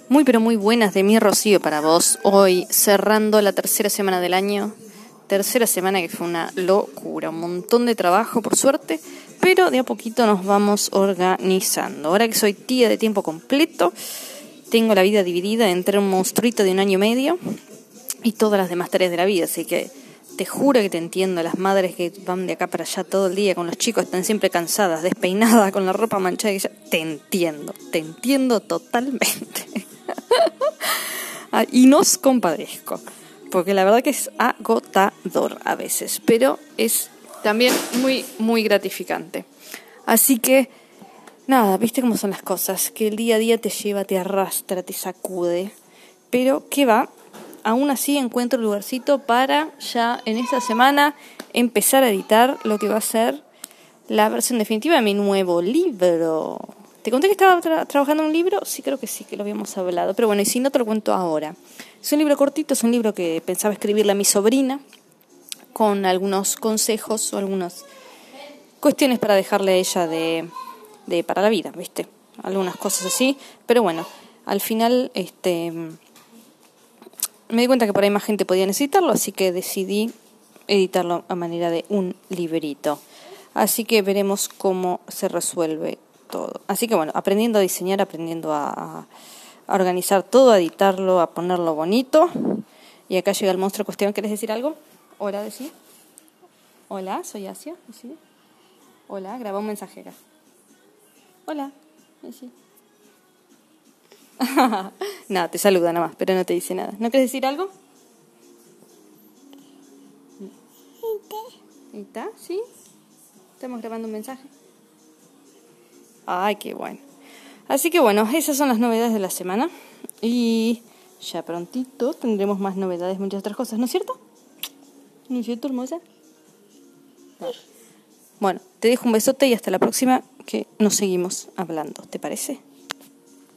Muy pero muy buenas de mi Rocío para vos. Hoy cerrando la tercera semana del año. Tercera semana que fue una locura, un montón de trabajo por suerte, pero de a poquito nos vamos organizando. Ahora que soy tía de tiempo completo, tengo la vida dividida entre un monstruito de 1 año y medio y todas las demás tareas de la vida, así que te juro que te entiendo. Las madres que van de acá para allá todo el día con los chicos están siempre cansadas, despeinadas, con la ropa manchada, y te entiendo totalmente. Y nos compadezco, porque la verdad que es agotador a veces, pero es también muy, muy gratificante. Así que, nada, viste cómo son las cosas, que el día a día te lleva, te arrastra, te sacude, pero ¿qué va? Aún así encuentro el lugarcito para ya en esta semana empezar a editar lo que va a ser la versión definitiva de mi nuevo libro. ¿Te conté que estaba trabajando en un libro? Sí, creo que sí, que lo habíamos hablado. Pero bueno, y si no, te lo cuento ahora. Es un libro cortito, es un libro que pensaba escribirle a mi sobrina, con algunos consejos o algunas cuestiones para dejarle a ella de para la vida, ¿viste? Algunas cosas así. Pero bueno, al final me di cuenta que por ahí más gente podía necesitarlo, así que decidí editarlo a manera de un librito. Así que veremos cómo se resuelve todo. Así que bueno, aprendiendo a diseñar, aprendiendo a organizar todo, a editarlo, a ponerlo bonito. Y acá llega el monstruo cuestión. ¿Querés decir algo? Hola, decí. Hola, soy Asia. ¿Sí? Hola, graba un mensaje acá. Hola, decí. Nada, te saluda nada más, pero no te dice nada. ¿No querés decir algo? ¿Está? ¿Sí? Estamos grabando un mensaje. Ay, qué bueno. Así que bueno, esas son las novedades de la semana. Y ya prontito tendremos más novedades, muchas otras cosas, ¿no es cierto? ¿No es cierto, hermosa? Bueno, te dejo un besote y hasta la próxima, que nos seguimos hablando, ¿te parece?